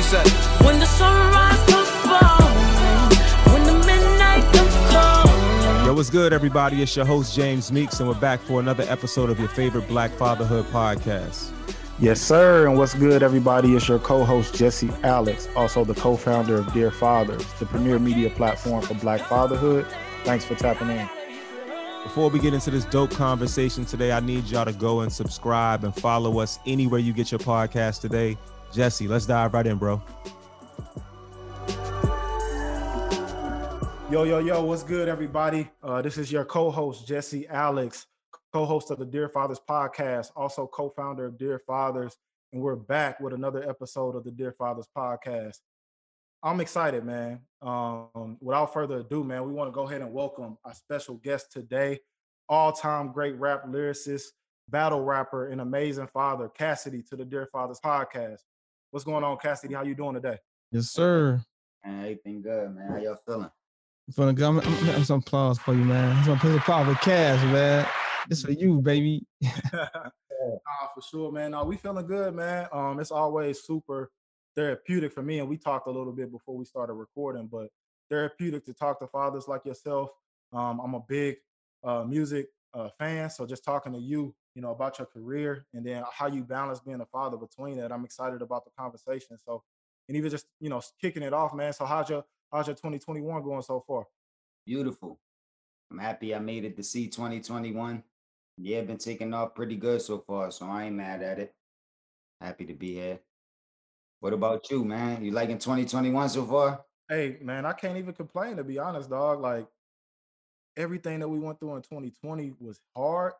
you say? When the sunrise comes falling, when the midnight comes calling. Yo, what's good, everybody? It's your host, James Meeks, and we're back for another episode of your favorite Black Fatherhood podcast. Yes, sir. And what's good, everybody? It's your co-host, Jesse Alex, also the co-founder of Dear Fathers, the premier media platform for Black fatherhood. Thanks for tapping in. Before we get into this dope conversation today, I need y'all to go and subscribe and follow us anywhere you get your podcast today. Jesse, let's dive right in, bro. Yo, what's good, everybody? This is your co-host, Jesse Alex, co-host of the Dear Fathers podcast, also co-founder of Dear Fathers, and we're back with another episode of the Dear Fathers podcast. I'm excited, man. Without further ado, man, we want to go ahead and welcome our special guest today, all-time great rap lyricist, battle rapper, and amazing father, Cassidy, to the Dear Fathers podcast. What's going on, Cassidy? How you doing today? Yes, sir. Man, everything good, man. How y'all feeling? Feeling good. I'm having some applause for you, man. Some applause for Cass, man. This for you, baby. For sure, man. We feeling good, man. It's always super therapeutic for me, and we talked a little bit before we started recording, but therapeutic to talk to fathers like yourself. I'm a big music fan, so just talking to you, about your career and then how you balance being a father between it. I'm excited about the conversation. So, and even just kicking it off, man. So how's your 2021 going so far? Beautiful. I'm happy I made it to see 2021. Yeah, been taking off pretty good so far, so I ain't mad at it. Happy to be here. What about you, man? You liking 2021 so far? Hey, man, I can't even complain, to be honest, dog. Like, everything that we went through in 2020 was hard.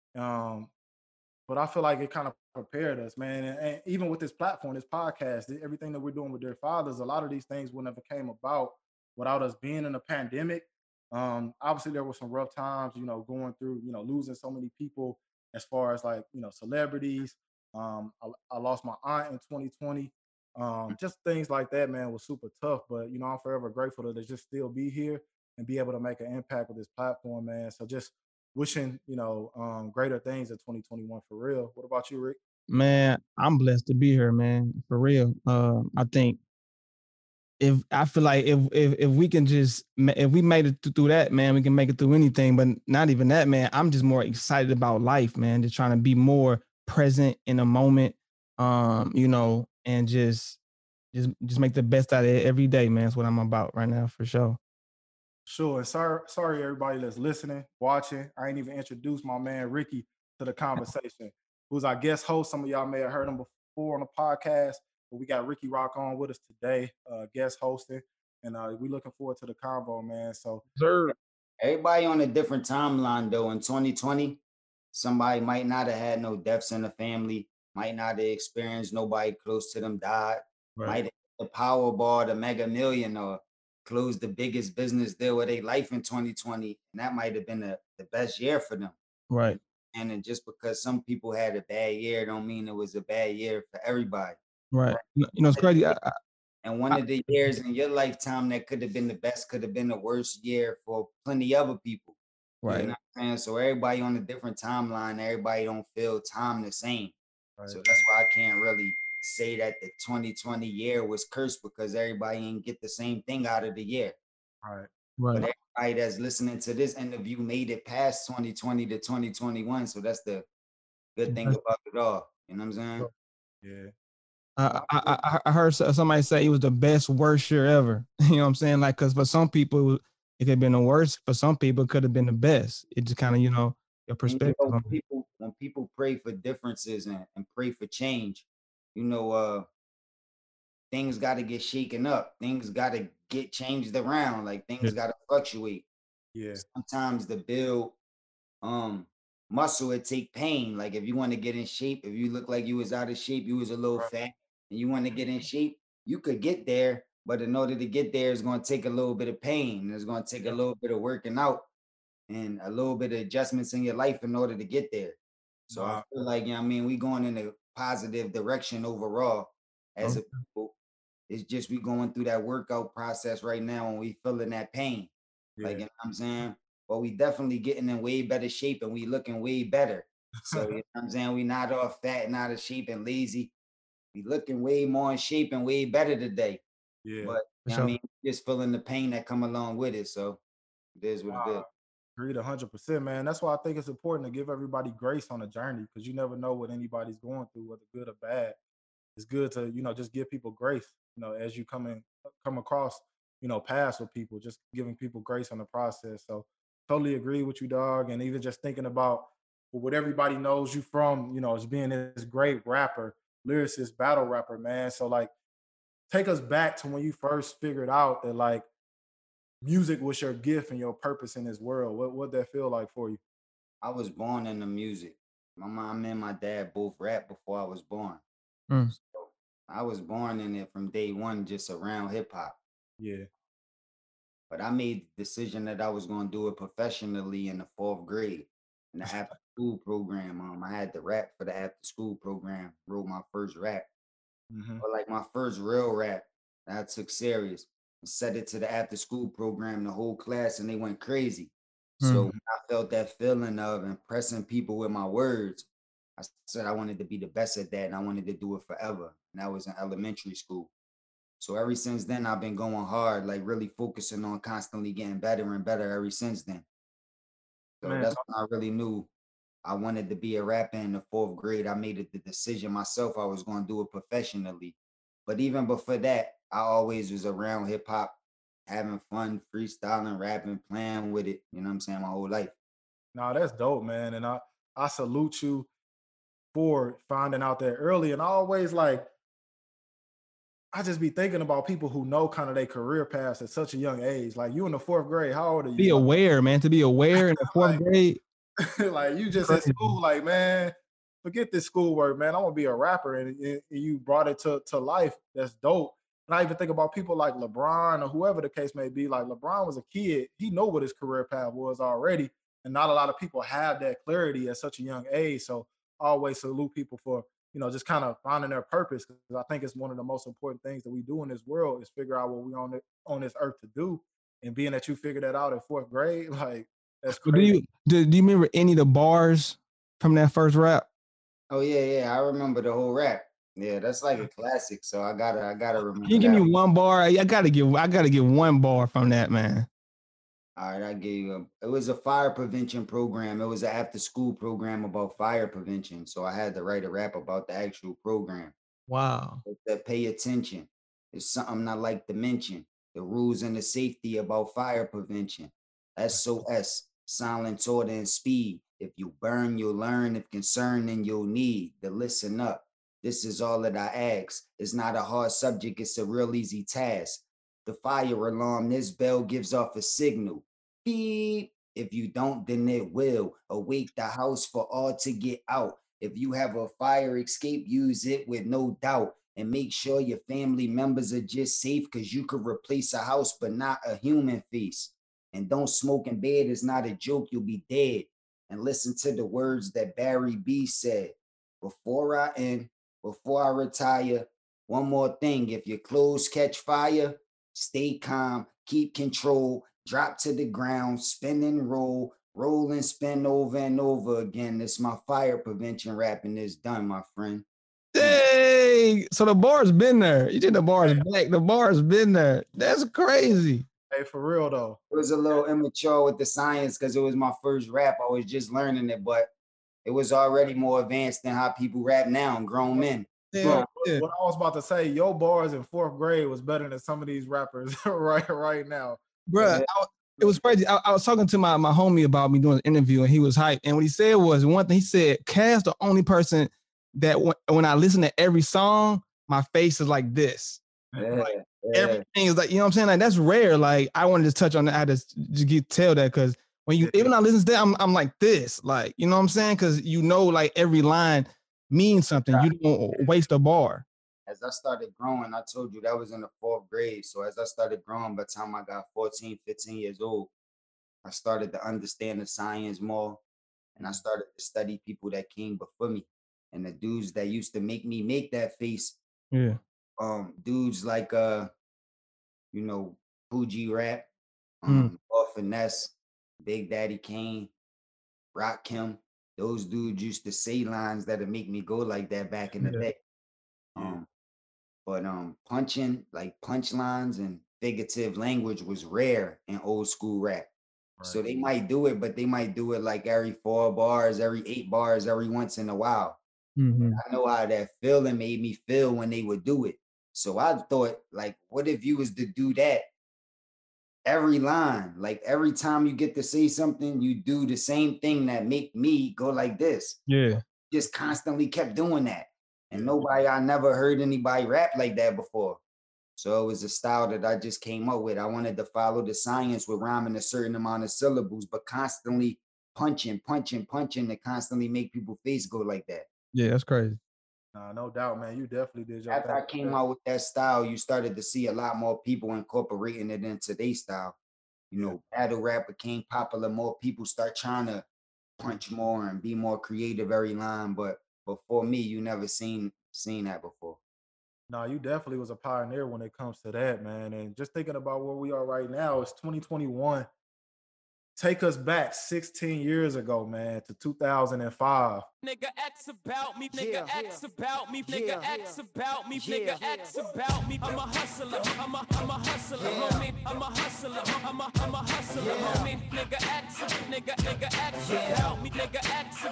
But I feel like it kind of prepared us, man. And even with this platform, this podcast, everything that we're doing with Dear Fathers, a lot of these things wouldn't have came about without us being in a pandemic. Obviously, there were some rough times, going through, losing so many people as far as like, celebrities. I lost my aunt in 2020. Just things like that, man, was super tough. But, I'm forever grateful to just still be here and be able to make an impact with this platform, man. So just wishing, greater things in 2021 for real. What about you, Rick? Man, I'm blessed to be here, man. For real. I think if we can just, if we made it through that, man, we can make it through anything. But not even that, man. I'm just more excited about life, man. Just trying to be more present in the moment, and just make the best out of it every day, man. That's what I'm about right now, for sure. Sure. And sorry, everybody that's listening, watching. I ain't even introduced my man Ricky to the conversation, who's our guest host. Some of y'all may have heard him before on the podcast, but we got Ricky Rock on with us today, guest hosting, and we looking forward to the convo, man. So, sir, everybody on a different timeline though. In 2020, somebody might not have had no deaths in the family, might not have experienced nobody close to them died, right. might have the Powerball, the Mega Million, or closed the biggest business deal of their life in 2020, and that might have been the best year for them. Right. And then just because some people had a bad year don't mean it was a bad year for everybody. Right. It's crazy. And one of the years in your lifetime that could have been the best could have been the worst year for plenty other people. Right. You know what I'm saying? So everybody on a different timeline, everybody don't feel time the same. Right. So that's why I can't really say that the 2020 year was cursed, because everybody ain't get the same thing out of the year. Right. But everybody that's listening to this interview made it past 2020 to 2021. So that's the good thing about it all. You know what I'm saying? Yeah. I heard somebody say it was the best, worst year ever. You know what I'm saying? Like, because for some people, it could have been the worst. For some people, it could have been the best. It just kind of, your perspective. When people pray for differences and pray for change, things got to get shaken up. Things got to get changed around. Like, things got to fluctuate. Yeah. Sometimes to build muscle, it take pain. Like, if you want to get in shape, if you look like you was out of shape, you was a little fat, and you want to get in shape, you could get there. But in order to get there, it's going to take a little bit of pain. It's going to take a little bit of working out and a little bit of adjustments in your life in order to get there. So I feel like, we going in a positive direction overall as a people. It's just we going through that workout process right now, and we feeling that pain. Like, you know what I'm saying? But we definitely getting in way better shape, and we looking way better. So, you know what I'm saying? We not all fat and out of shape and lazy. be looking way more in shape and way better today. Yeah. But For you know what I sure. mean, just feeling the pain that come along with it. So it is what it is. Agreed 100%, man. That's why I think it's important to give everybody grace on the journey because you never know what anybody's going through, whether good or bad. It's good to, just give people grace, as you come across, paths with people, just giving people grace on the process. So totally agree with you, dog. And even just thinking about what everybody knows you from, as being this great rapper, lyricist, battle rapper, man. So like take us back to when you first figured out that like music was your gift and your purpose in this world. What that feel like for you? I was born into music. My mom and my dad both rap before I was born. Mm. So I was born in it from day one, just around hip hop. Yeah. But I made the decision that I was going to do it professionally in the 4th grade in the after school program. I had to rap for the after school program, wrote my first rap. Hmm. But like my first real rap that I took serious and set it to the after school program, the whole class, and they went crazy. So Mm. when I felt that feeling of impressing people with my words, I said I wanted to be the best at that and I wanted to do it forever. And that was in elementary school. So ever since then, I've been going hard, like really focusing on constantly getting better and better ever since then. So Man, that's when I really knew I wanted to be a rapper in the 4th grade. I made it the decision myself I was going to do it professionally. But even before that, I always was around hip hop, having fun, freestyling, rapping, playing with it. You know what I'm saying? My whole life. nah, that's dope, man. And I salute you for finding out that early. And I always like I just be thinking about people who know kind of their career paths at such a young age. Like you in the 4th grade, how old are Be you? aware, man. To be aware in the fourth Like, grade. like you just in Crazy. school, like, man, forget this schoolwork, man. I want to be a rapper. And you brought it to life. That's dope. And I even think about people like LeBron or whoever the case may be. Like LeBron was a kid. He know what his career path was already. And not a lot of people have that clarity at such a young age. So I always salute people for, just kind of finding their purpose. Because I think it's one of the most important things that we do in this world is figure out what we on this earth to do. And being that you figured that out at 4th grade, like that's Do crazy. you remember any of the bars from that first rap? Oh yeah. I remember the whole rap. Yeah, that's like a classic. So I gotta Can remember you give that. me one bar? I gotta get one bar from that, man. All right, I gave you it was a fire prevention program. It was an after school program about fire prevention. So I had to write a rap about the actual program. Wow. That pay attention. It's something I like to mention. The rules and the safety about fire prevention. SOS, silence, order, and speed. If you burn, you'll learn. If concern, then you'll need to listen up. This is all that I ask. It's not a hard subject, it's a real easy task. The fire alarm, this bell gives off a signal. Beep. If you don't, then it will awake the house for all to get out. If you have a fire escape, use it with no doubt. And make sure your family members are just safe because you could replace a house, but not a human face. And don't smoke in bed, it's not a joke, you'll be dead. And listen to the words that Barry B said. Before I end, before I retire, one more thing. If your clothes catch fire, stay calm, keep control, drop to the ground, spin and roll and spin over and over again. This my fire prevention rap and it's done, my friend. Dang. So the bar's been there. You did the bar's back. The bar's been there. That's crazy. Hey, for real though. It was a little immature with the science because it was my first rap. I was just learning it, but it was already more advanced than how people rap now, grown men. Yeah. What I was about to say, your bars in 4th grade was better than some of these rappers right now. Bruh, it was crazy. I was talking to my homie about me doing an interview, and he was hyped. And what he said was one thing. He said, "Cass, the only person that when I listen to every song, my face is like this. Like, everything is like, you know what I'm saying? Like that's rare. Like I wanted to touch on that. I just tell that because when you even I listen to that, I'm like this. Like you know what I'm saying? Because like every line means something. You don't waste a bar. As I started growing, I told you that was in the 4th grade. So as I started growing, by the time I got 14, 15 years old, I started to understand the science more. And I started to study people that came before me. And the dudes that used to make me make that face, Yeah. dudes like Fuji Rap, Finesse, Big Daddy Kane, Rock Kim. Those dudes used to say lines that'd make me go like that back in the day. Um, but punching like punchlines and figurative language was rare in old school rap. So Right. they might do it, but they might do it like every 4 bars, every 8 bars, every once in a while. Mm-hmm. I know how that feeling made me feel when they would do it. So I thought, like, what if you was to do that every line? Like every time you get to say something, you do the same thing that make me go like this. Yeah. Just constantly kept doing that. And Yeah. I never heard anybody rap like that before. So it was a style that I just came up with. I wanted to follow the science with rhyming a certain amount of syllables, but constantly punching to constantly make people's face go like that. Yeah, that's crazy. Nah, no doubt, man. You definitely did your After thing. I came out with that style, you started to see a lot more people incorporating it into their style. You know, battle rap became popular. More people start trying to punch more and be more creative every line. But before me, you never seen that before. No, you definitely was a pioneer when it comes to that, man. And just thinking about where we are right now, it's 2021. Take us back 16 years ago, man, to 2005. Nigga X about me, nigga X about me, nigga X about me, nigga X about me. I'm a hustler, I'm a hustler, homie. I'm a hustler, I'm a hustler, homie. Nigga X about me, nigga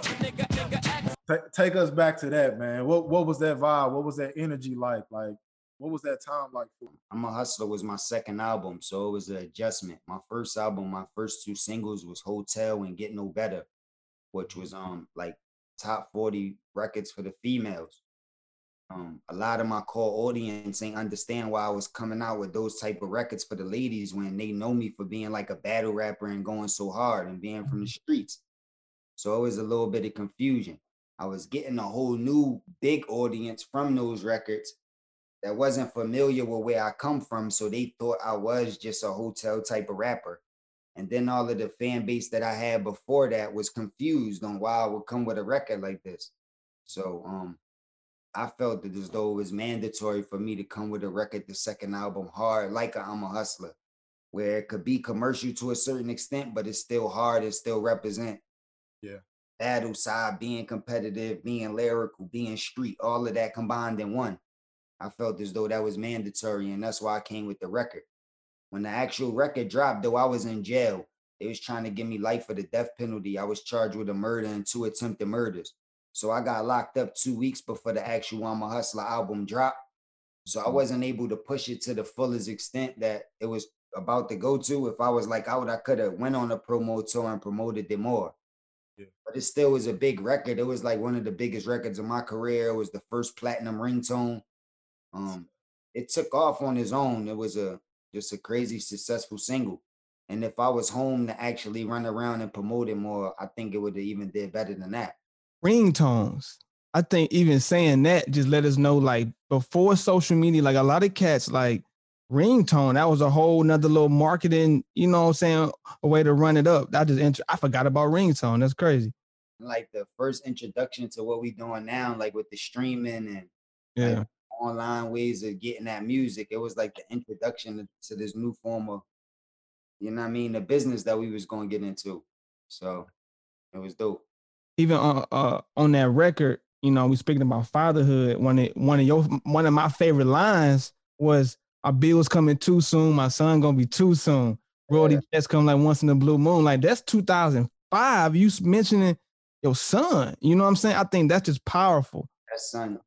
X. Take us back to that, man. What was that vibe? What was that energy like? Like, what was that time like for you? I'm a Hustler was my second album, so it was an adjustment. My first album, my first two singles was Hotel and Get No Better, which was like top 40 records for the females. A lot of my core audience ain't understand why I was coming out with those type of records for the ladies when they know me for being like a battle rapper and going so hard and being from the streets. So it was a little bit of confusion. I was getting a whole new big audience from those records that wasn't familiar with where I come from. So they thought I was just a hotel type of rapper. And then all of the fan base that I had before that was confused on why I would come with a record like this. So I felt that as though it was mandatory for me to come with a record, the second album, hard, like I'm a Hustler, where it could be commercial to a certain extent, but it's still hard, it still represent Yeah. battle side, being competitive, being lyrical, being street, all of that combined in one. I felt as though that was mandatory, and that's why I came with the record. When the actual record dropped, though, I was in jail. They was trying to give me life for the death penalty. I was charged with a murder and 2 attempted murders. So I got locked up 2 weeks before the actual I'm a Hustler album dropped. So I wasn't able to push it to the fullest extent that it was about to go to. If I was like out, I could have went on a promo tour and promoted it more. Yeah. But it still was a big record. It was like one of the biggest records of my career. It was the first platinum ringtone. It took off on its own. It was just a crazy successful single. And if I was home to actually run around and promote it more, I think it would have even did better than that. Ringtones. I think even saying that just let us know, like before social media, like a lot of cats like ringtone. That was a whole nother little marketing, you know what I'm saying, a way to run it up. I forgot about ringtone. That's crazy. Like the first introduction to what we doing now, like with the streaming and Yeah. like online ways of getting that music. It was like the introduction to this new form of, you know what I mean, the business that we was going to get into. So it was dope. Even on that record, you know, we speaking about fatherhood. One of my favorite lines was, "Our bill's coming too soon. My son gonna be too soon. Royalty checks come like once in a blue moon." Like that's 2005. You mentioning your son. You know what I'm saying? I think that's just powerful. That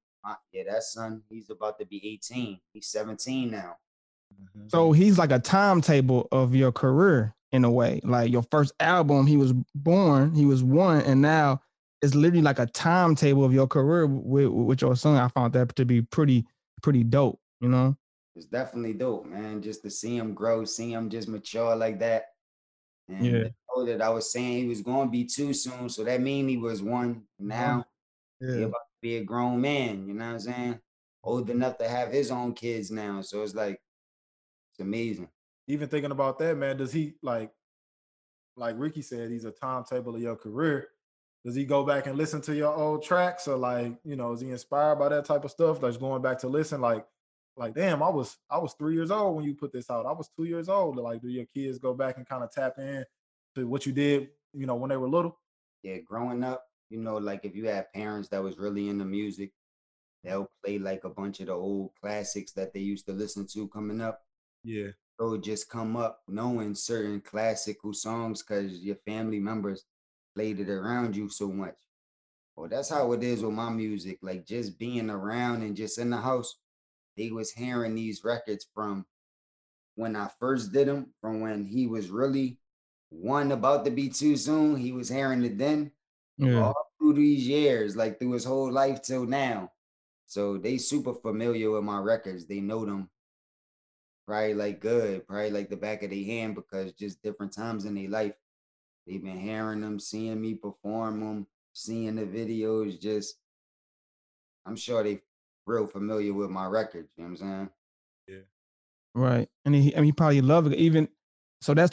son, he's about to be 18. He's 17 now. So he's like a timetable of your career in a way. Like your first album, he was one, and now it's literally like a timetable of your career with your son. I found that to be pretty dope, you know? It's definitely dope, man. Just to see him grow, see him just mature like that. And Yeah. to know that I was saying he was going to be too soon. So that means he was one. Now he about to be a grown man, you know what I'm saying? Old enough to have his own kids now. So it's like, it's amazing. Even thinking about that, man, does he like Ricky said, he's a timetable of your career. Does he go back and listen to your old tracks, or like, you know, is he inspired by that type of stuff? Like going back to listen, like damn, I was 3 years old when you put this out. I was 2 years old. Like, do your kids go back and kind of tap in to what you did, you know, when they were little? Yeah, growing up, you know, like if you had parents that was really into music, they'll play like a bunch of the old classics that they used to listen to coming up. Yeah. So just come up knowing certain classical songs because your family members played it around you so much. Well, that's how it is with my music. Like just being around and just in the house, they was hearing these records from when I first did them, from when he was really one about to be too soon. He was hearing it then Yeah. all through these years, like through his whole life till now. So they super familiar with my records. They know them probably like good, probably like the back of their hand because just different times in their life, they've been hearing them, seeing me perform them, seeing the videos. Just, I'm sure they real familiar with my records. You know what I'm saying? Yeah. Right. And he probably loved it. Even so that's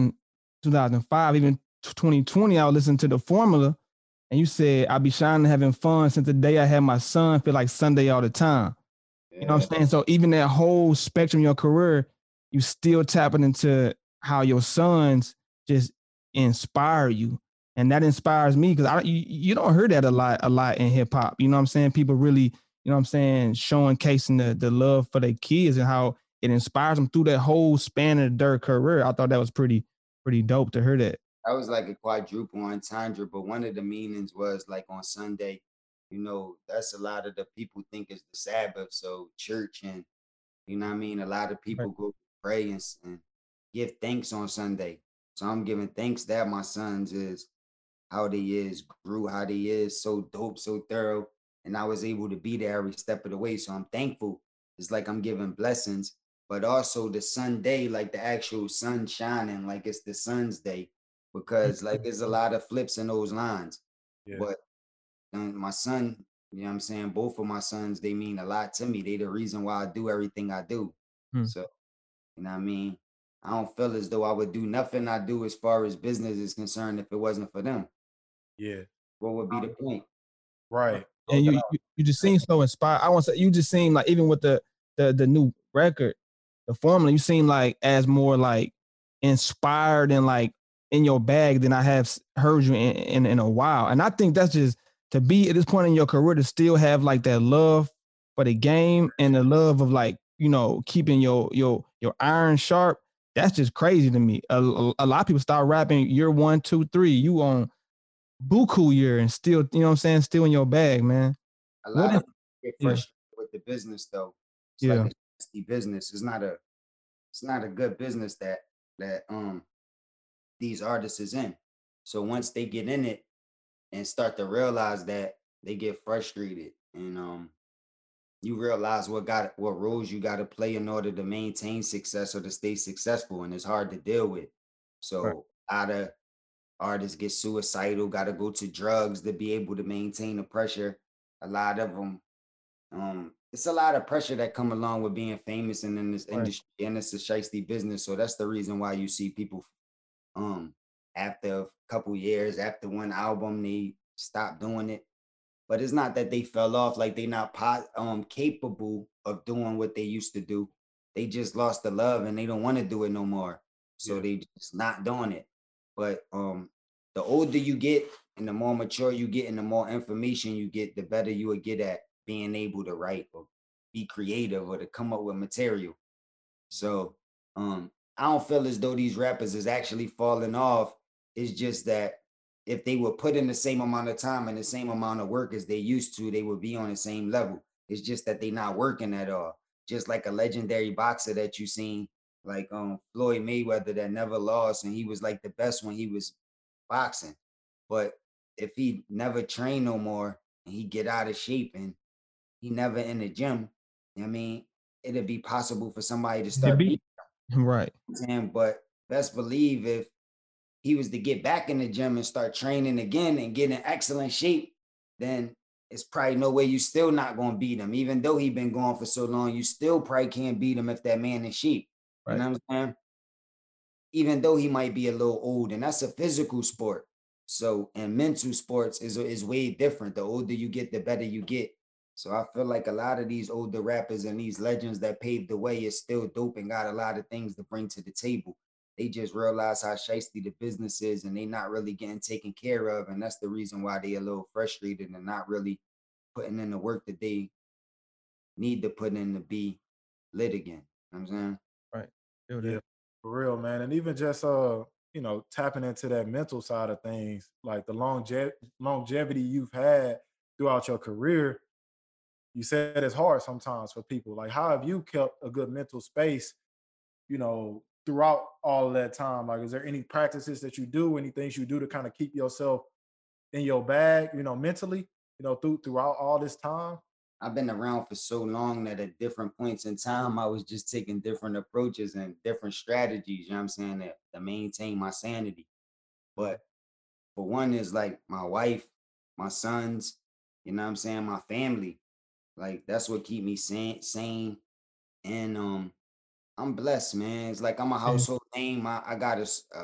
2005, even 2020, I was listening to the formula and you said I be shining having fun since the day I had my son, feel like Sunday all the time. You know what Yeah. I'm saying? So even that whole spectrum of your career, you still tapping into how your sons just inspire you. And that inspires me because you don't hear that a lot in hip hop. You know what I'm saying? People really, you know what I'm saying, showcasing the love for their kids and how it inspires them through that whole span of their career. I thought that was pretty dope to hear that. I was like a quadruple entendre, but one of the meanings was like on Sunday, that's a lot of the people think is the Sabbath. So church and you know what I mean? A lot of Right. people go pray and give thanks on Sunday. So I'm giving thanks that my sons is how they is, grew how they is, so dope, so thorough. And I was able to be there every step of the way. So I'm thankful. It's like I'm giving blessings, but also the Sunday, like the actual sun shining, like it's the sun's day, because like there's a lot of flips in those lines. Yeah. But my son, you know what I'm saying? Both of my sons, they mean a lot to me. They the reason why I do everything I do. Hmm. So, you know what I mean? I don't feel as though I would do nothing I do as far as business is concerned if it wasn't for them. Yeah. What would be the point? Right. No And doubt. you just seem so inspired. I want to say you just seem like even with the new record, the formula, you seem like as more like inspired and like in your bag than I have heard you in a while. And I think that's just to be at this point in your career to still have like that love for the game and the love of like, you know, keeping your iron sharp. That's just crazy to me. A lot of people start rapping year 1, 2, 3. You on buku year and still, you know what I'm saying, still in your bag, man. A What lot is of people get yeah, frustrated with the business though. It's like yeah, a nasty business. It's not a good business that these artists is in. So once they get in it and start to realize that, they get frustrated and you realize what roles you got to play in order to maintain success or to stay successful, and it's hard to deal with. right, So a lot of artists get suicidal, got to go to drugs to be able to maintain the pressure. A lot of them, it's a lot of pressure that come along with being famous and in this right, industry, and it's a shiesty business. So that's the reason why you see people, um, after a couple years, after one album, they stop doing it. But it's not that they fell off, like they not capable of doing what they used to do. They just lost the love and they don't want to do it no more. So Yeah. they just not doing it. But the older you get and the more mature you get and the more information you get, the better you will get at being able to write or be creative or to come up with material. So I don't feel as though these rappers is actually falling off. It's just that if they were put in the same amount of time and the same amount of work as they used to, they would be on the same level. It's just that they not working at all. Just like a legendary boxer that you seen, like Floyd Mayweather that never lost, and he was like the best when he was boxing. But if he never train no more and he get out of shape and he never in the gym, I mean, it'd be possible for somebody to to start be beating right. him. But best believe if he was to get back in the gym and start training again and get in excellent shape, then it's probably no way you still not gonna beat him. Even though he been going for so long, you still probably can't beat him if that man is shape. You Right. know what I'm saying? Even though he might be a little old, and that's a physical sport. So, and mental sports is way different. The older you get, the better you get. So I feel like a lot of these older rappers and these legends that paved the way is still dope and got a lot of things to bring to the table. They just realize how shiesty the business is and they not really getting taken care of. And that's the reason why they a little frustrated and not really putting in the work that they need to put in to be lit again. You know what I'm saying? Right. Feel Yeah, that. for real, man. And even just tapping into that mental side of things, like the longevity you've had throughout your career, you said it's hard sometimes for people. Like, how have you kept a good mental space, throughout all of that time? Like, is there any practices that you do, any things you do to kind of keep yourself in your bag, mentally, throughout all this time? I've been around for so long that at different points in time, I was just taking different approaches and different strategies, you know what I'm saying, to maintain my sanity. But for one is like my wife, my sons, you know what I'm saying, my family. Like that's what keep me sane. And I'm blessed, man. It's like I'm a Yeah. household name. I got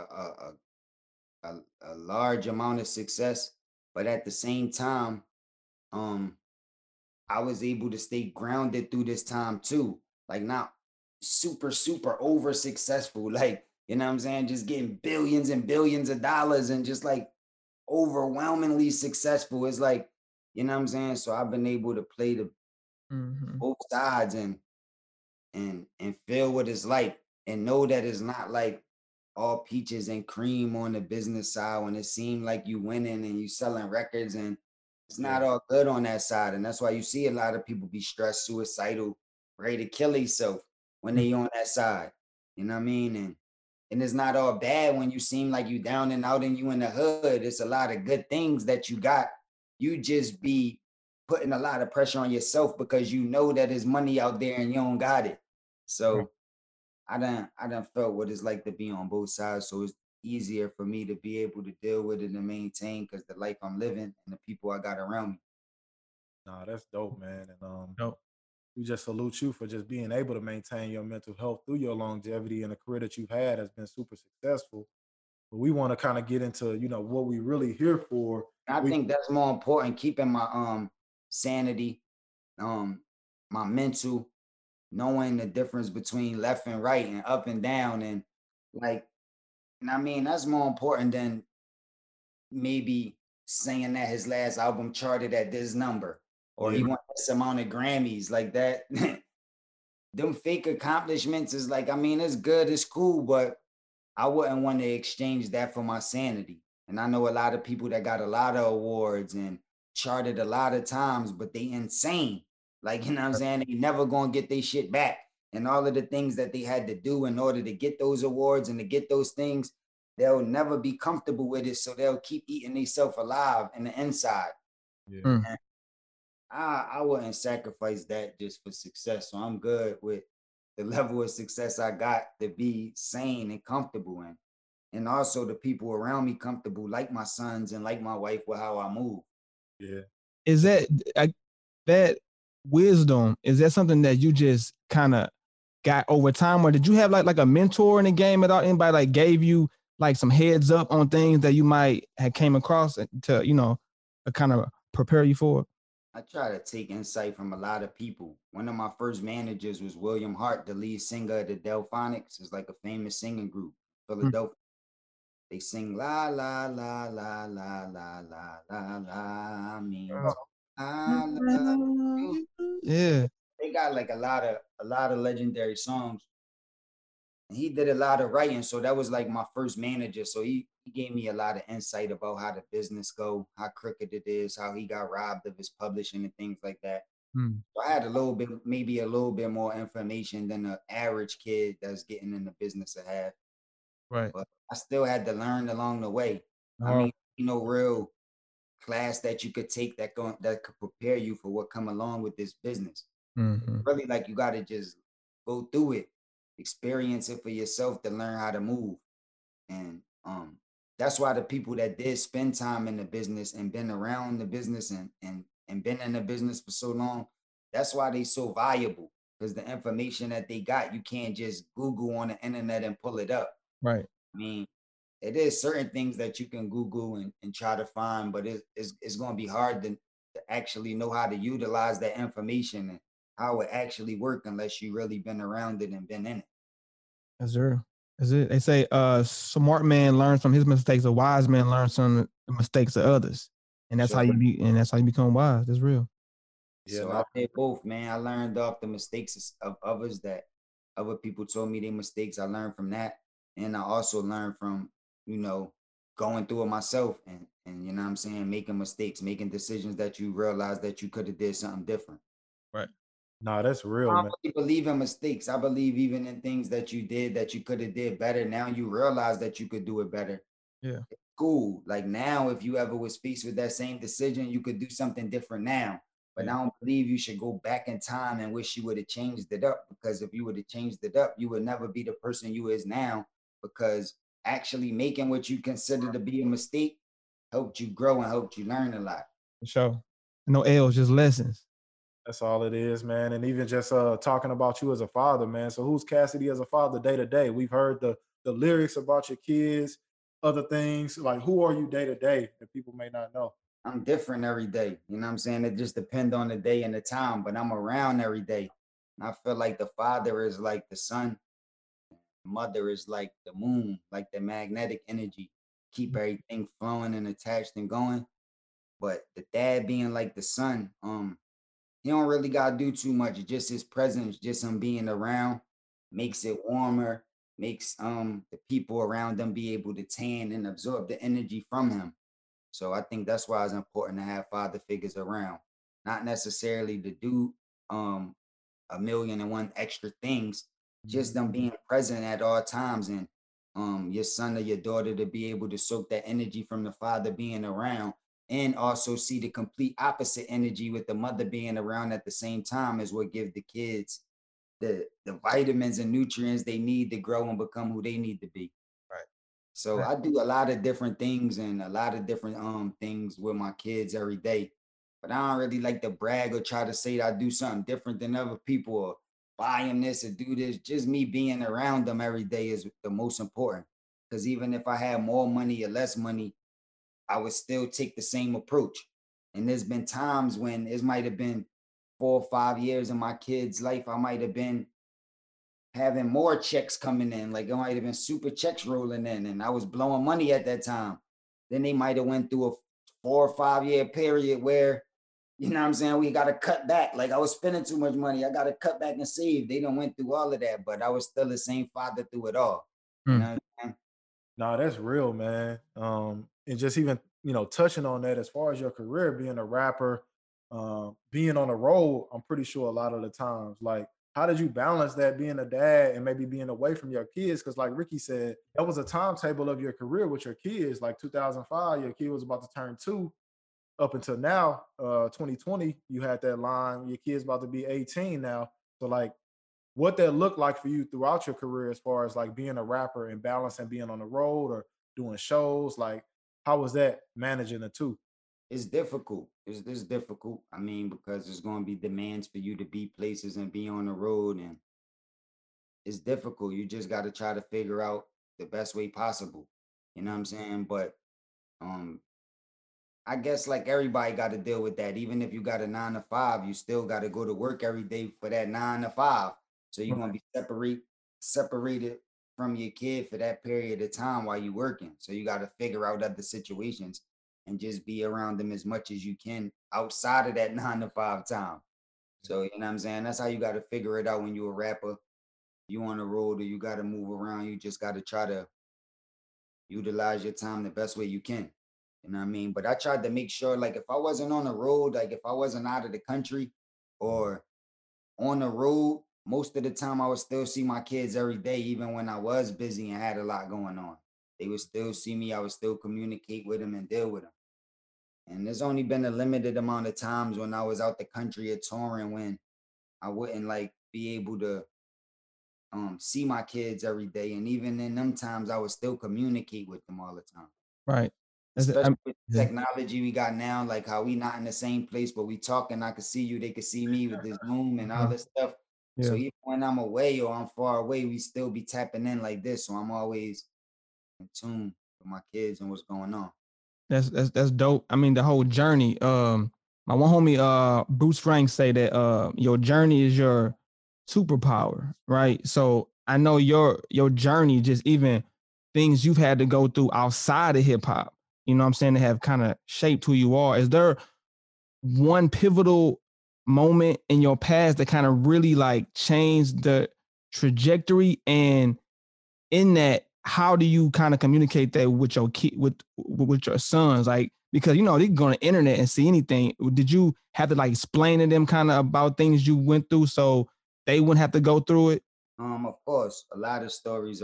a large amount of success, but at the same time, um, I was able to stay grounded through this time too. Like not super, super over successful. Like, you know what I'm saying? Just getting billions and billions of dollars and just like overwhelmingly successful. It's like, you know what I'm saying? So I've been able to play the Mm-hmm. both sides and feel what it's like and know that it's not like all peaches and cream on the business side when it seemed like you winning and you selling records and it's Yeah. not all good on that side. And that's why you see a lot of people be stressed, suicidal, ready to kill themselves when they on that side. You know what I mean? And it's not all bad when you seem like you down and out and you in the hood. It's a lot of good things that you got. You just be putting a lot of pressure on yourself because you know that there's money out there and you don't got it. So I done felt what it's like to be on both sides. So it's easier for me to be able to deal with it and maintain because the life I'm living and the people I got around me. Nah, that's dope, man. And Dope. we just salute you for just being able to maintain your mental health through your longevity, and the career that you've had has been super successful. But we want to kind of get into, what we really here for. I We think that's more important, keeping my sanity, um, my mental, knowing the difference between left and right and up and down and like, and I mean that's more important than maybe saying that his last album charted at this number or he Yeah. won this amount of Grammys like that. Them fake accomplishments is like, I mean, it's good, it's cool, but I wouldn't want to exchange that for my sanity. And I know a lot of people that got a lot of awards and charted a lot of times, but they insane. Like, you know what I'm saying? They never gonna get their shit back. And all of the things that they had to do in order to get those awards and to get those things, they'll never be comfortable with it. So they'll keep eating themselves alive in the inside. Yeah. Mm. And I wouldn't sacrifice that just for success. So I'm good with the level of success I got to be sane and comfortable in. And also the people around me comfortable, like my sons and like my wife with how I move. Yeah. Is that wisdom? Is that something that you just kind of got over time, or did you have like a mentor in the game at all? Anybody like gave you like some heads up on things that you might have came across to kind of prepare you for it? I try to take insight from a lot of people. One of my first managers was William Hart, the lead singer of the Delphonics. It's like a famous singing group, Mm. Philadelphia. They sing la la la la la la la la la means I love you. Yeah. They got like a lot of legendary songs. And he did a lot of writing, so that was like my first manager. So he gave me a lot of insight about how the business go, how crooked it is, how he got robbed of his publishing and things like that. Mm. So I had a little bit, maybe a little bit more information than the average kid that's getting in the business to have. Right. But I still had to learn along the way. I Hard. mean, real class that you could take that could prepare you for what come along with this business. Mm-hmm. Really, like you got to just go through it, experience it for yourself to learn how to move. And that's why the people that did spend time in the business and been around the business and been in the business for so long, that's why they so valuable. Because the information that they got, you can't just Google on the internet and pull it up. Right. I mean, it is certain things that you can Google and try to find, but it's going to be hard to actually know how to utilize that information and how it actually work unless you really been around it and been in it. That's true. That's it. They say smart man learns from his mistakes, a wise man learns from the mistakes of others. And that's Sure. how you become wise. That's real. Yeah, So I did both, man. I learned off the mistakes of others that other people told me their mistakes. I learned from that. And I also learned from, going through it myself and you know what I'm saying, making mistakes, making decisions that you realize that you could have did something different. Right. nah, that's real, I man. don't really believe in mistakes. I believe even in things that you did that you could have did better. Now you realize that you could do it better. Yeah. Cool. Like now, if you ever was faced with that same decision, you could do something different now. But Yeah. I don't believe you should go back in time and wish you would have changed it up, because if you would have changed it up, you would never be the person you is now, because actually making what you consider to be a mistake helped you grow and helped you learn a lot. For sure. No L's, just lessons. That's all it is, man. And even just talking about you as a father, man. So who's Cassidy as a father day to day? We've heard the lyrics about your kids, other things. Like, who are you day to day that people may not know? I'm different every day. You know what I'm saying? It just depends on the day and the time, but I'm around every day. And I feel like the father is like the sun, mother is like the moon, like the magnetic energy, keep everything flowing and attached and going. But the dad being like the sun, he don't really gotta do too much. Just his presence, just him being around, makes it warmer, makes the people around them be able to tan and absorb the energy from him. So I think that's why it's important to have father figures around, not necessarily to do um a million and one extra things, just them being present at all times, and your son or your daughter to be able to soak that energy from the father being around, and also see the complete opposite energy with the mother being around at the same time is what give the kids the vitamins and nutrients they need to grow and become who they need to be. Right. So I do a lot of different things and a lot of different things with my kids every day. But I don't really like to brag or try to say that I do something different than other people or buy them this or do this. Just me being around them every day is the most important. Because even if I had more money or less money, I would still take the same approach. And there's been times when it might have been 4 or 5 years in my kid's life, I might have been having more checks coming in, like it might have been super checks rolling in, and I was blowing money at that time. Then they might have went through a 4 or 5 year period where, you know what I'm saying, we got to cut back. Like I was spending too much money. I got to cut back and save. They done went through all of that, but I was still the same father through it all. You know what I'm saying? No, that's real, man. And just even touching on that, as far as your career being a rapper, being on the road, I'm pretty sure a lot of the times, like, how did you balance that being a dad and maybe being away from your kids? Because, like Ricky said, that was a timetable of your career with your kids. Like 2005, your kid was about to turn 2. Up until now, 2020, you had that line. Your kid's about to be 18 now. So, like, what that looked like for you throughout your career as far as like being a rapper and balancing being on the road or doing shows, like how was that managing the two? It's difficult. It's difficult. I mean, because there's going to be demands for you to be places and be on the road, and it's difficult. You just got to try to figure out the best way possible. You know what I'm saying? But um, I guess like everybody got to deal with that. Even if you got a 9 to 5, you still got to go to work every day for that 9 to 5. So you're gonna be separated from your kid for that period of time while you're working. So you got to figure out other situations and just be around them as much as you can outside of that 9 to 5 time. So you know what I'm saying? That's how you got to figure it out when you're a rapper. You on the road or you got to move around. You just got to try to utilize your time the best way you can. You know what I mean? But I tried to make sure, like, if I wasn't on the road, like, if I wasn't out of the country or on the road, most of the time I would still see my kids every day, even when I was busy and had a lot going on. They would still see me. I would still communicate with them and deal with them. And there's only been a limited amount of times when I was out the country or touring when I wouldn't like be able to see my kids every day. And even in them times, I would still communicate with them all the time. Right. Especially with the technology we got now, like how we not in the same place, but we talking, I can see you, they can see me with this Zoom and all this stuff. So even when I'm away or I'm far away, we still be tapping in like this. So I'm always in tune with my kids and what's going on. That's dope. I mean, the whole journey. My one homie, Bruce Frank, say that your journey is your superpower, right? So I know your journey, just even things you've had to go through outside of hip hop, you know what I'm saying, to have kind of shaped who you are. Is there one pivotal moment in your past that kind of really like changed the trajectory? And in that, how do you kind of communicate that with your kid, with your sons? Like, because you know they can go on the internet and see anything. Did you have to like explain to them kind of about things you went through so they wouldn't have to go through it? Of course, a lot of stories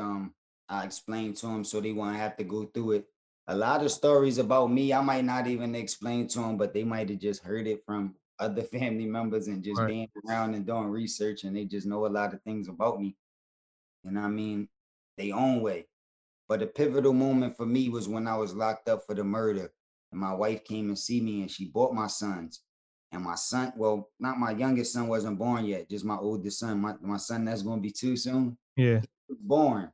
I explained to them so they won't have to go through it. A lot of stories about me I might not even explain to them, but they might have just heard it from other family members and just Right. being around and doing research, and they just know a lot of things about me. And I mean, they own way. But a pivotal moment for me was when I was locked up for the murder, and my wife came and see me, and she bought my sons. And my son, well, not my youngest son wasn't born yet, just my oldest son. My son that's going to be two soon. Yeah. He was born,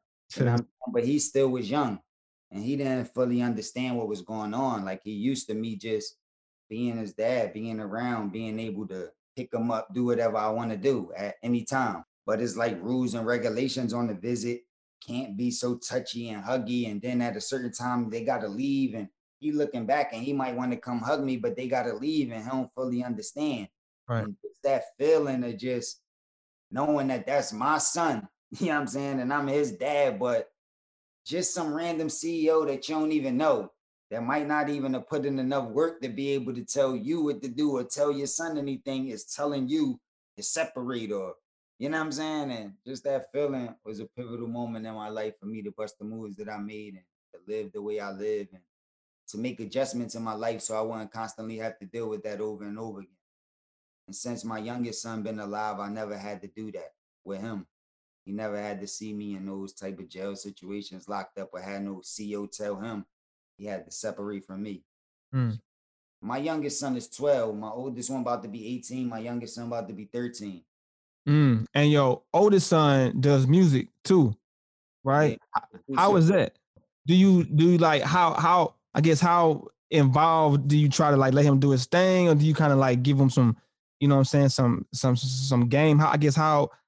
but he still was young, and he didn't fully understand what was going on. Like he used to me just being his dad, being around, being able to pick him up, do whatever I want to do at any time. But it's like rules and regulations on the visit, can't be so touchy and huggy. And then at a certain time, they got to leave. And he looking back and he might want to come hug me, but they got to leave and he don't fully understand. Right. And it's that feeling of just knowing that that's my son, you know what I'm saying? And I'm his dad, but just some random CEO that you don't even know, that might not even have put in enough work to be able to tell you what to do or tell your son anything, is telling you to separate, or you know what I'm saying? And just that feeling was a pivotal moment in my life for me to bust the moves that I made and to live the way I live and to make adjustments in my life so I wouldn't constantly have to deal with that over and over again. And since my youngest son been alive, I never had to do that with him. He never had to see me in those type of jail situations locked up, or had no CEO tell him he had to separate from me. Mm. My youngest son is 12. My oldest one about to be 18. My youngest son about to be 13. And your oldest son does music too, right? Yeah. How is that? Do you like how I guess how involved do you try to like let him do his thing, or do you kind of like give him some, you know what I'm saying, some game? How, I guess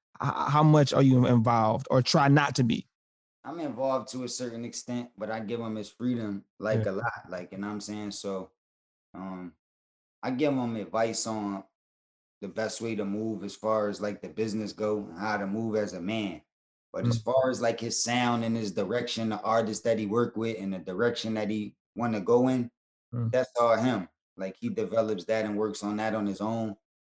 how much are you involved, or try not to be? I'm involved to a certain extent, but I give him his freedom like Yeah. a lot. Like, you know what I'm saying? So um I give him advice on the best way to move as far as like the business go, and how to move as a man. But as Mm, far as like his sound and his direction, the artists that he work with and the direction that he want to go in, mm. that's all him. Like he develops that and works on that on his own.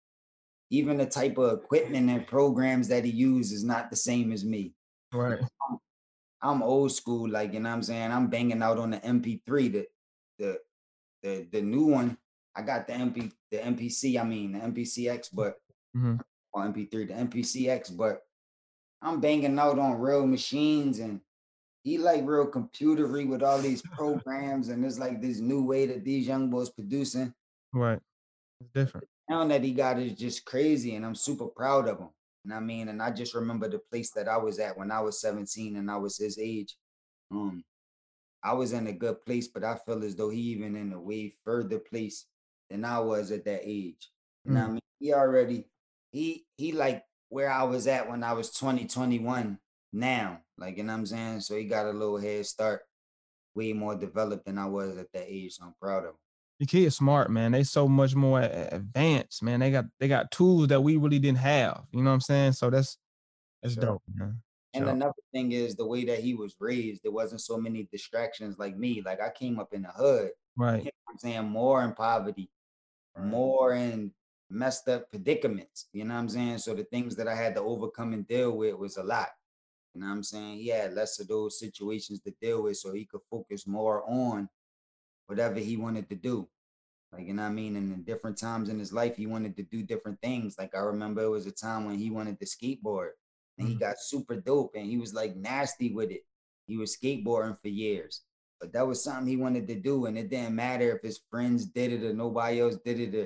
Even the type of equipment and programs that he uses is not the same as me. Right. I'm old school, like, you know what I'm saying? I'm banging out on the MP3, the the new one. I got the MPC, I mean the MPCX, but Mm-hmm. or MP3, the MPCX, but I'm banging out on real machines, and he like real computery with all these programs, and it's like this new way that these young boys producing. Right. It's different. Sound that he got is just crazy, and I'm super proud of him. And I mean, and I just remember the place that I was at when I was 17 and I was his age. Um, I was in a good place, but I feel as though he even in a way further place than I was at that age. And I Mm. mean, he already he like where I was at when I was 20, 21 now. Like, you know what I'm saying? So he got a little head start, way more developed than I was at that age. So I'm proud of him. The kid's smart, man. They so much more advanced, man. They got tools that we really didn't have. You know what I'm saying? So that's Sure. dope, man. And Sure. another thing is the way that he was raised, there wasn't so many distractions like me. Like I came up in the hood, you Right. know what I'm saying, more in poverty, Right. more in messed up predicaments. You know what I'm saying? So the things that I had to overcome and deal with was a lot. You know what I'm saying? He had less of those situations to deal with, so he could focus more on whatever he wanted to do. Like, you know what I mean? And in different times in his life, he wanted to do different things. Like I remember it was a time when he wanted to skateboard, and he Mm. got super dope, and he was like nasty with it. He was skateboarding for years. But that was something he wanted to do. And it didn't matter if his friends did it or nobody else did it.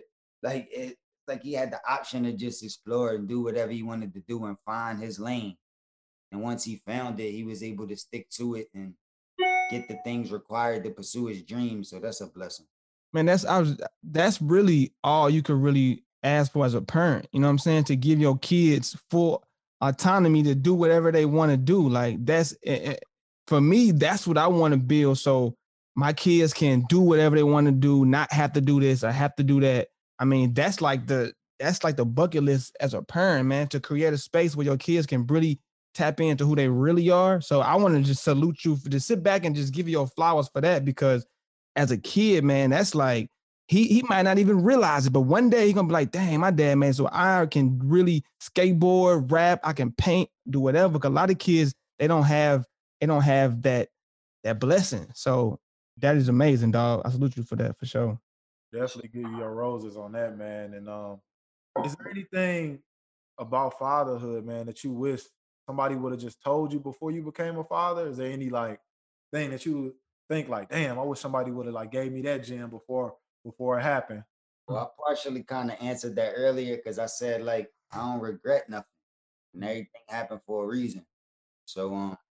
Like he had the option to just explore and do whatever he wanted to do and find his lane. And once he found it, he was able to stick to it and get the things required to pursue his dreams. So that's a blessing. Man, that's really all you can really ask for as a parent. You know what I'm saying? To give your kids full autonomy to do whatever they want to do. Like that's for me, that's what I want to build. So my kids can do whatever they want to do, not have to do this or have to do that. I mean, that's like that's like the bucket list as a parent, man, to create a space where your kids can really tap into who they really are. So I want to just salute you for just sit back and just give you your flowers for that, because as a kid, man, that's like he might not even realize it, but one day he's gonna be like, dang, my dad, man, so I can really skateboard, rap, I can paint, do whatever. Because a lot of kids, they don't have that blessing. So that is amazing, dog. I salute you for that, for sure. Definitely give you your roses on that, man. And is there anything about fatherhood, man, that you wish somebody would have just told you before you became a father? Is there any like thing that you think like, damn, I wish somebody would have like gave me that gem before it happened? Well, I partially kind of answered that earlier because I said like I don't regret nothing, and everything happened for a reason. So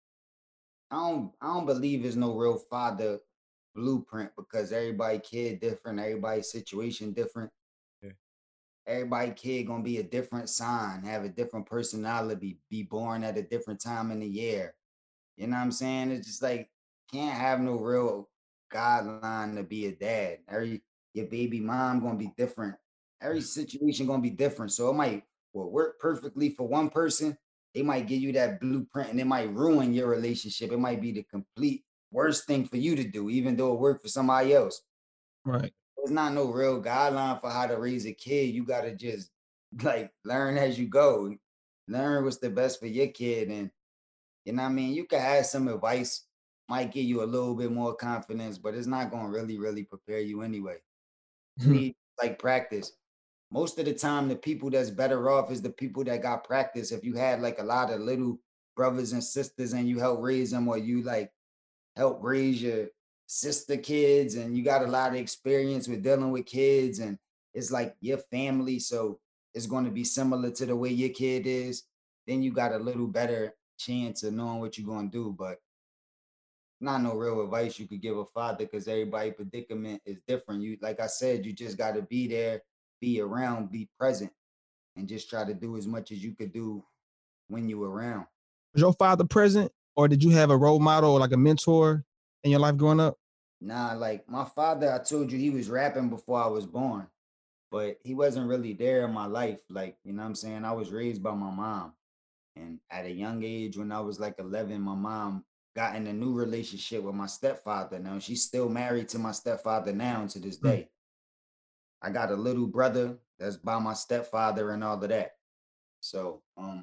I don't believe there's no real father blueprint because everybody kid different, everybody situation different. Yeah. Everybody kid gonna be a different sign, have a different personality, be born at a different time in the year. You know what I'm saying? It's just like can't have no real guideline to be a dad. Every your baby mom gonna be different. Every situation gonna be different. So it might well work perfectly for one person. They might give you that blueprint and it might ruin your relationship. It might be the complete worst thing for you to do, even though it worked for somebody else. Right. There's not no real guideline for how to raise a kid. You gotta just like learn as you go. Learn what's the best for your kid. And you know what I mean? You can have some advice, might give you a little bit more confidence, but it's not gonna really, really prepare you anyway. You need like practice. Most of the time, the people that's better off is the people that got practice. If you had like a lot of little brothers and sisters and you help raise them, or you like help raise your sister kids and you got a lot of experience with dealing with kids and it's like your family, so it's going to be similar to the way your kid is, then you got a little better chance of knowing what you're going to do. But not no real advice you could give a father because everybody predicament is different. You like I said, you just got to be there, be around, be present, and just try to do as much as you could do when you around. Was your father present, or did you have a role model or like a mentor in your life growing up? Nah, like my father, I told you he was rapping before I was born, but he wasn't really there in my life. Like, you know what I'm saying? I was raised by my mom. And at a young age, when I was like 11, my mom got in a new relationship with my stepfather. Now she's still married to my stepfather now to this Mm. day. I got a little brother that's by my stepfather and all of that. So,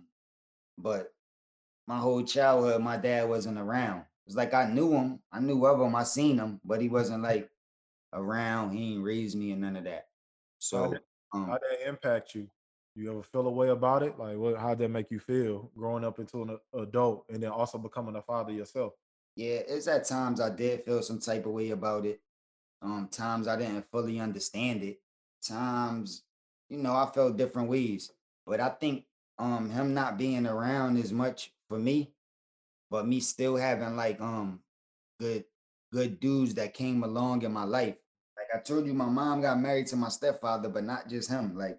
but my whole childhood, my dad wasn't around. It's like I knew him, I knew of him, I seen him, but he wasn't like around. He ain't raised me and none of that. How did So, how did that impact you? You ever feel a way about it? Like, what? How'd that make you feel growing up into an adult and then also becoming a father yourself? yeah, it's at times I did feel some type of way about it. Times I didn't fully understand it. Times, I felt different ways. But I think him not being around as much for me, but me still having like good good dudes that came along in my life. Like I told you, my mom got married to my stepfather, but not just him. Like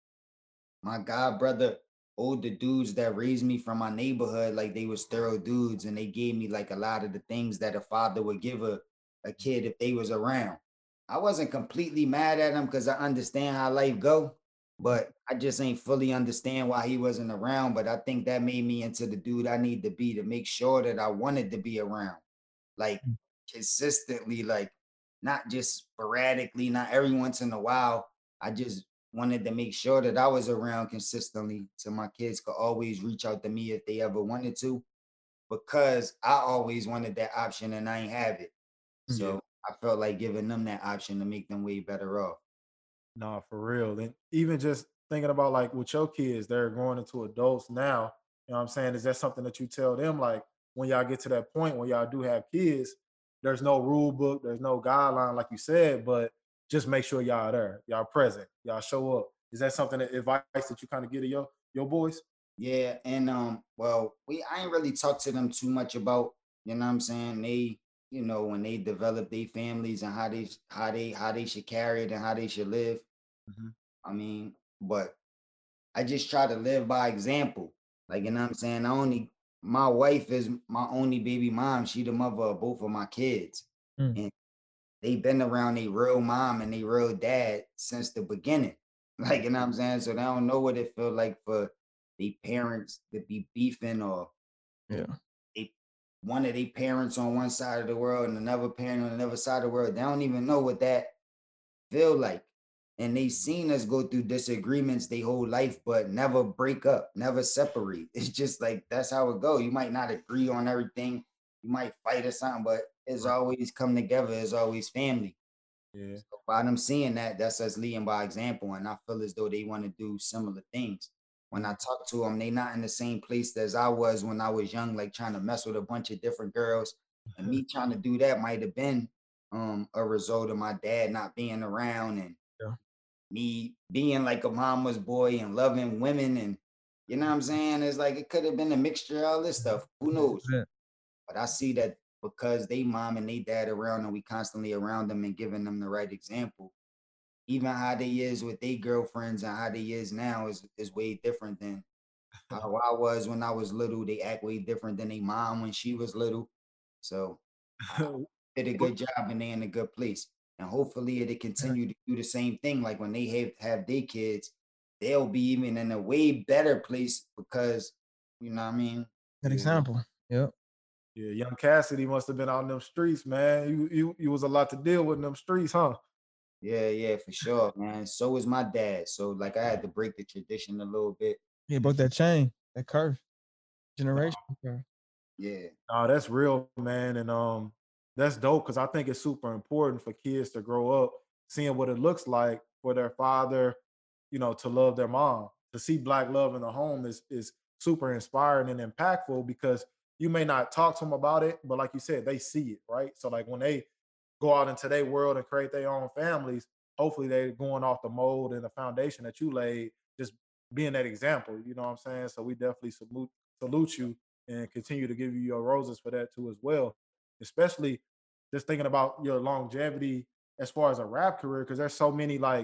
my god brother, older dudes that raised me from my neighborhood, like they was thorough dudes and they gave me like a lot of the things that a father would give a kid if they was around. I wasn't completely mad at him because I understand how life go, but I just ain't fully understand why he wasn't around. But I think that made me into the dude I need to be to make sure that I wanted to be around, like consistently, like not just sporadically, not every once in a while. I just wanted to make sure that I was around consistently so my kids could always reach out to me if they ever wanted to, because I always wanted that option and I ain't have it. Yeah. So I felt like giving them that option to make them way better off. Nah, for real. And even just thinking about like with your kids, they're growing into adults now. You know what I'm saying? Is that something that you tell them like when y'all get to that point when y'all do have kids, there's no rule book, there's no guideline, like you said, but just make sure y'all are there, y'all present, y'all show up. Is that something that advice that you kind of give to your boys? Yeah, and well, I ain't really talked to them too much about, you know what I'm saying? They, when they develop their families and how they should carry it and how they should live. Mhm. I mean, but I just try to live by example. Like, you know what I'm saying? My wife is my only baby mom. She the mother of both of my kids. Mm. And they've been around a real mom and a real dad since the beginning. Like, you know what I'm saying? So they don't know what it feel like for the parents to be beefing, or Yeah. one of their parents on one side of the world and another parent on another side of the world. They don't even know what that feel like. And they seen us go through disagreements their whole life, but never break up, never separate. It's just like that's how it go. You might not agree on everything, you might fight or something, but it's always come together. It's always family. Yeah. So by them seeing that, that's us leading by example. And I feel as though they want to do similar things. When I talk to them, they not in the same place as I was when I was young, like trying to mess with a bunch of different girls. And me trying to do that might have been a result of my dad not being around, and Yeah. me being like a mama's boy and loving women. And you know what I'm saying? It's like it could have been a mixture of all this stuff. Who knows? Yeah. But I see that because they mom and they dad around and we constantly around them and giving them the right example, even how they is with their girlfriends and how they is now is way different than how I was when I was little. They act way different than their mom when she was little. So I did a good job and they in a good place. And hopefully it'll continue to do the same thing. Like when they have their kids, they'll be even in a way better place because, you know what I mean? Good example. Yep. Yeah, young Cassidy must have been out in them streets, man. You was a lot to deal with in them streets, huh? Yeah, for sure, man. So was my dad. So like I had to break the tradition a little bit. He broke that chain, that curve, generation curve. Yeah. Oh, that's real, man. And that's dope because I think it's super important for kids to grow up seeing what it looks like for their father, to love their mom. To see black love in the home is super inspiring and impactful because you may not talk to them about it, but like you said, they see it, right? So like when they go out into their world and create their own families, hopefully they're going off the mold and the foundation that you laid, just being that example, you know what I'm saying? So we definitely salute you and continue to give you your roses for that too as well. Especially just thinking about your longevity as far as a rap career, because there's so many like,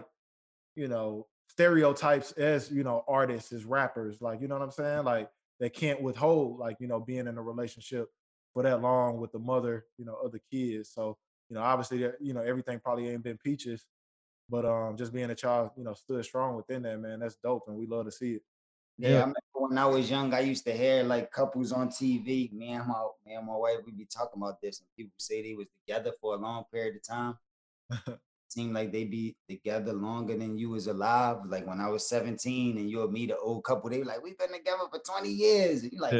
stereotypes as, artists, as rappers, like, you know what I'm saying? Like they can't withhold like, being in a relationship for that long with the mother, of the kids. So, obviously that, everything probably ain't been peaches, but just being a child, stood strong within that, man. That's dope and we love to see it. Yeah, I Yeah. remember when I was young, I used to hear like couples on TV. Me and my wife, we be talking about this, and people say they was together for a long period of time. Seemed like they be together longer than you was alive. Like when I was 17 and you'll meet an old couple, they be like, we've been together for 20 years. And you're like, Yeah.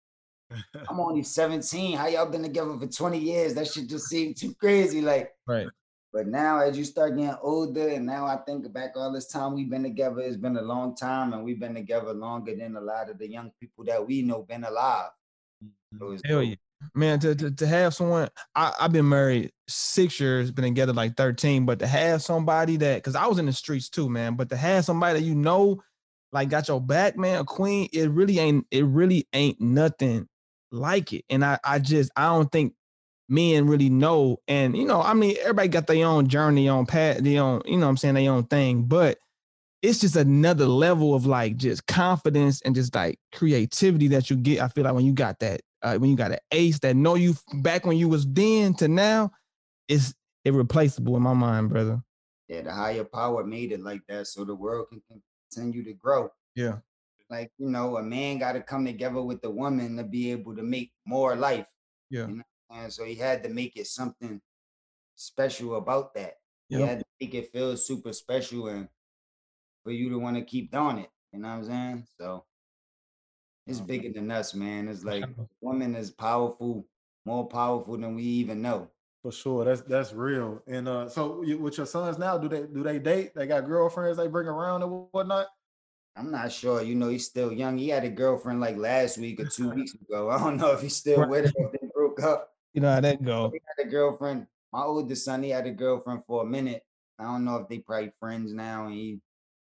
I'm only 17. How y'all been together for 20 years? That shit just seemed too crazy. Like, Right. but now as you start getting older, and now I think back all this time we've been together, it's been a long time, and we've been together longer than a lot of the young people that we know been alive. So it's Hell dope. yeah. Man, to have someone, I've been married 6 years, been together like 13, but to have somebody that, because I was in the streets too, man, but to have somebody that like got your back, man, a queen, it really ain't nothing like it. And I don't think men really know. And, I mean, everybody got their own journey, on path, their own, what I'm saying, their own thing, but it's just another level of like just confidence and just like creativity that you get. I feel like when you got that, when you got an ace that know you back when you was then to now, it's irreplaceable in my mind, brother. Yeah, the higher power made it like that so the world can continue to grow. Yeah. Like, a man got to come together with the woman to be able to make more life. Yeah. And so he had to make it something special about that. He Yep. had to make it feel super special and for you to want to keep doing it. You know what I'm saying? So it's bigger than us, man. It's like woman is powerful, more powerful than we even know. For sure, that's real. And so with your sons now, do they date? They got girlfriends they bring around and whatnot? I'm not sure. He's still young. He had a girlfriend like last week or 2 weeks ago. I don't know if he's still with her or if they broke up. You know how that go. He had a girlfriend. My oldest son, he had a girlfriend for a minute. I don't know if they probably friends now. And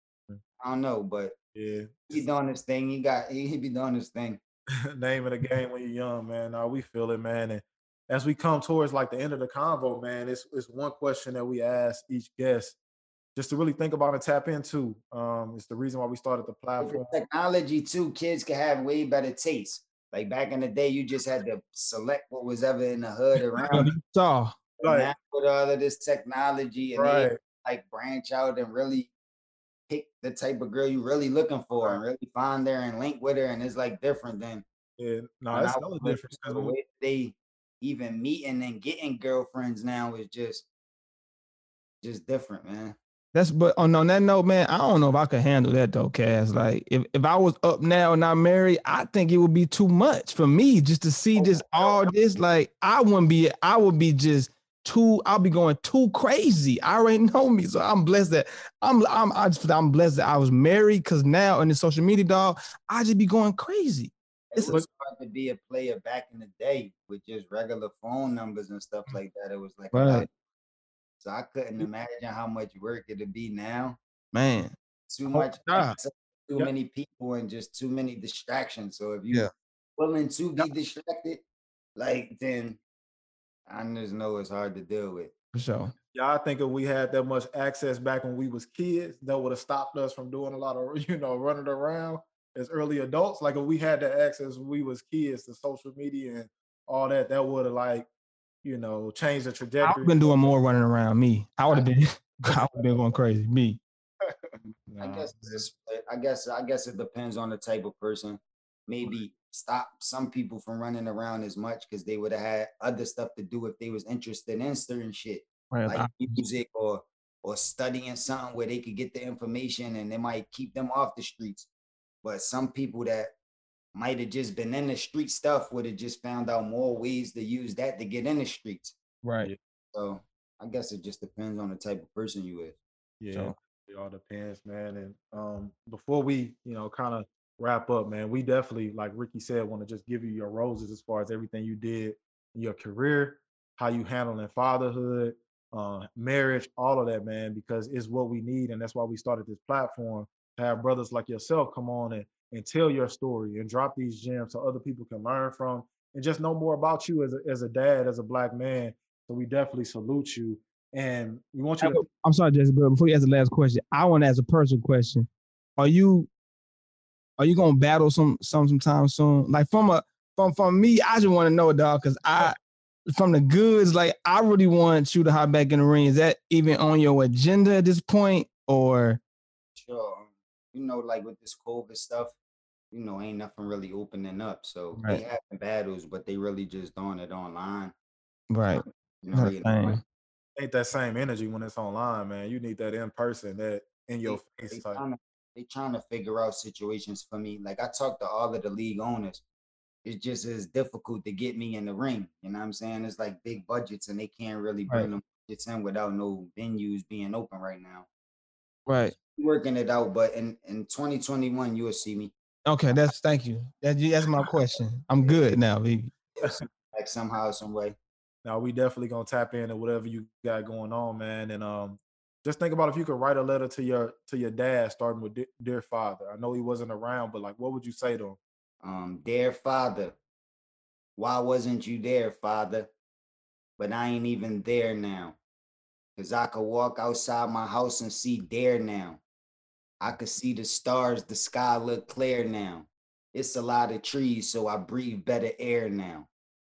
I don't know, but Yeah, he doing his thing. He be doing his thing. name of the game when you're young, man. No, we feel it, man. And as we come towards like the end of the convo, man, it's one question that we ask each guest just to really think about and tap into. It's the reason why we started the With platform. the technology too, kids can have way better taste. Like back in the day, you just had to select what was ever in the hood around. Saw. Now with all of this technology and they Right. like branch out and really pick the type of girl you really looking for and really find her and link with her, and it's like different than Yeah, no, when it's I was hella with different. her. The way they even meeting and getting girlfriends now is just different, man. But on that note, man, I don't know if I could handle that though, Cass. Like if I was up now and not married, I think it would be too much for me just to see just all this. Like I would be just I'll be going too crazy. I already know me. So I'm blessed that I'm blessed that I was married, because now in the social media, dog, I just be going crazy. It was hard to be a player back in the day with just regular phone numbers and stuff like that. It was like a lot. So I couldn't imagine how much work it'd be now. Man, too much, too many people and just too many distractions. So if you're willing to be distracted, like, then I just know it's hard to deal with. For sure. Yeah, I think if we had that much access back when we was kids, that would have stopped us from doing a lot of, running around as early adults. Like if we had that access when we was kids to social media and all that, that would have changed the trajectory. I've been doing more running around. Me, I would have been going crazy. Me. I guess it's a split. I guess it depends on the type of person. Maybe stop some people from running around as much because they would have had other stuff to do if they was interested in certain shit, like music or studying something where they could get the information, and they might keep them off the streets. But some people that might have just been in the street stuff would have just found out more ways to use that to get in the streets. Right. So I guess it just depends on the type of person you is. Yeah, so it all depends, man. And before we, kind of wrap up, man, we definitely, like Ricky said, want to just give you your roses as far as everything you did in your career, how you handling fatherhood, marriage, all of that, man, because it's what we need. And that's why we started this platform, to have brothers like yourself come on and tell your story and drop these gems so other people can learn from and just know more about you as a dad, as a Black man. So we definitely salute you. And we want you to. I'm sorry, Jesse, but before you ask the last question, I want to ask a personal question. Are you gonna battle sometime soon? Like from me, I just want to know, dog, because from the goods, like I really want you to hop back in the ring. Is that even on your agenda at this point, or? Sure. Like with this COVID stuff, ain't nothing really opening up. So they having battles, but they really just doing it online. Right. Ain't that same energy when it's online, man. You need that in person, that in your face type. They trying to figure out situations for me. Like I talked to all of the league owners. It's just as difficult to get me in the ring. You know what I'm saying? It's like big budgets and they can't really bring them budgets in without no venues being open right now. Right. Working it out, but in 2021, you will see me. Okay, thank you. That's my question. I'm good now, baby. Like somehow, some way. Now we definitely gonna tap into whatever you got going on, man. And just think about if you could write a letter to your dad, starting with dear father. I know he wasn't around, but like, what would you say to him? Dear father, why wasn't you there, father? But I ain't even there now. Cause I could walk outside my house and see there now. I could see the stars, the sky look clear now. It's a lot of trees, so I breathe better air now.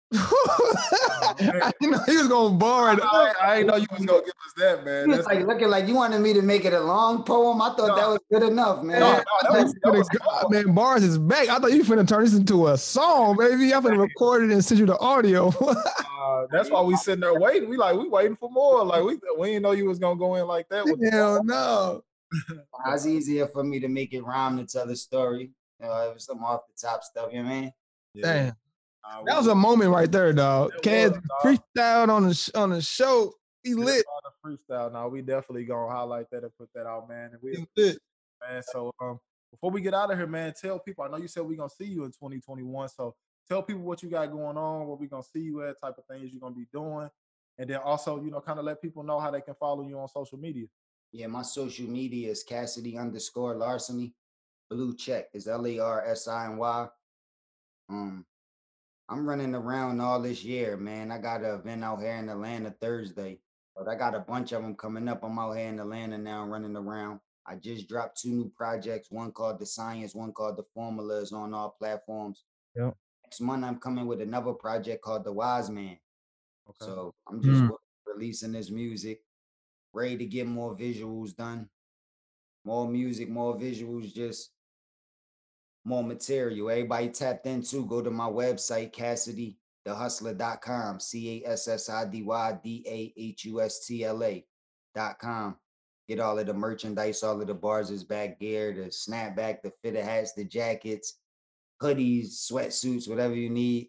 I know he was gonna bar it. I didn't know you was gonna give us that, man. That's like looking like you wanted me to make it a long poem. I thought that was good enough, man. That was man, bars is back. I thought you finna turn this into a song, baby. I'm finna record it and send you the audio. That's why we sitting there waiting. We waiting for more. Like we didn't know you was gonna go in like that. Hell no. It's easier for me to make it rhyme to tell the story. It was some off the top stuff, you know what I mean? Damn. That was a moment right there, dog. Cass freestyle on the show. He lit. The freestyle. Now we definitely gonna highlight that and put that out, man. And we lit. Man. So before we get out of here, man, tell people. I know you said we're gonna see you in 2021. So tell people what you got going on, where we're gonna see you at, type of things you're gonna be doing. And then also, kind of let people know how they can follow you on social media. Yeah, my social media is Cassidy_Larceny. Blue check is LARSINY. I'm running around all this year, man. I got an event out here in Atlanta Thursday, but I got a bunch of them coming up. I'm out here in Atlanta now running around. I just dropped 2 new projects, one called The Science, one called The Formula, is on all platforms. Yep. Next month, I'm coming with another project called The Wise Man. Okay. So I'm just releasing this music, ready to get more visuals done. more music, more visuals, just more material. Everybody tapped into. Go to my website, CassidyTheHustler.com, CassidyDahustla.com. Get all of the merchandise, all of the bars, back gear, the snapback, the fitted hats, the jackets, hoodies, sweatsuits, whatever you need.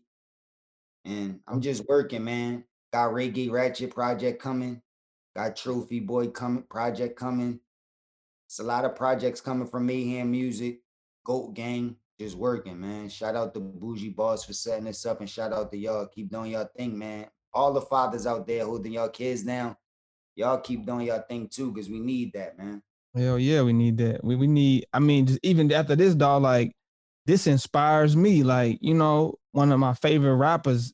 And I'm just working, man. Got Reggae Ratchet project coming. Got Trophy Boy project coming. It's a lot of projects coming from Mayhem Music, Goat Gang. Just working, man. Shout out to Bougie Boss for setting this up, and shout out to y'all. Keep doing y'all thing, man. All the fathers out there holding y'all kids down, y'all keep doing y'all thing too, because we need that, man. Hell yeah, we need that. We need, I mean, just even after this, dog, like, this inspires me. Like, you know, one of my favorite rappers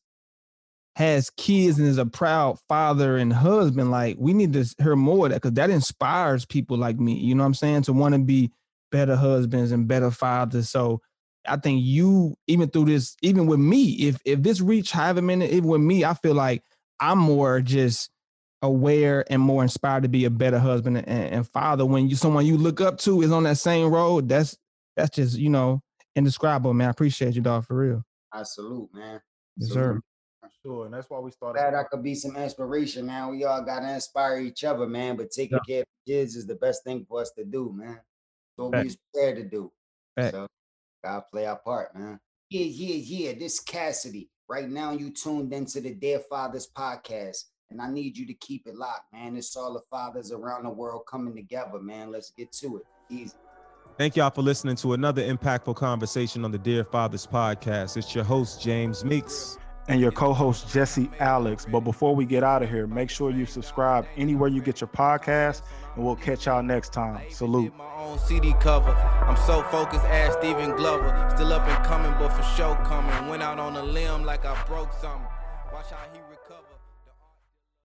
has kids and is a proud father and husband. Like, we need to hear more of that, because that inspires people like me, you know what I'm saying, to want to be better husbands and better fathers. So I think you, even through this, even with me, if this reach however many, even with me, I feel like I'm more just aware and more inspired to be a better husband and father. When someone you look up to is on that same road, that's just, you know, indescribable, man. I appreciate you, dog, for real. I salute, man. Yes, sir. Sure, and that's why we started. Glad I could be some inspiration, man. We all gotta inspire each other, man. But taking care of kids is the best thing for us to do, man. So we was prepared to do. So gotta play our part, man. Yeah. This Cassidy. Right now, you tuned into the Dear Fathers podcast, and I need you to keep it locked, man. It's all the fathers around the world coming together, man. Let's get to it. Easy. Thank y'all for listening to another impactful conversation on the Dear Fathers podcast. It's your host, James Meeks. And your co-host, Jesse Alex. But before we get out of here, make sure you subscribe anywhere you get your podcast, and we'll catch y'all next time. Salute. My own CD cover. I'm so focused, ass Steven Glover. Still up and coming, but for sure coming. Went out on a limb like I broke something. Watch how he recover.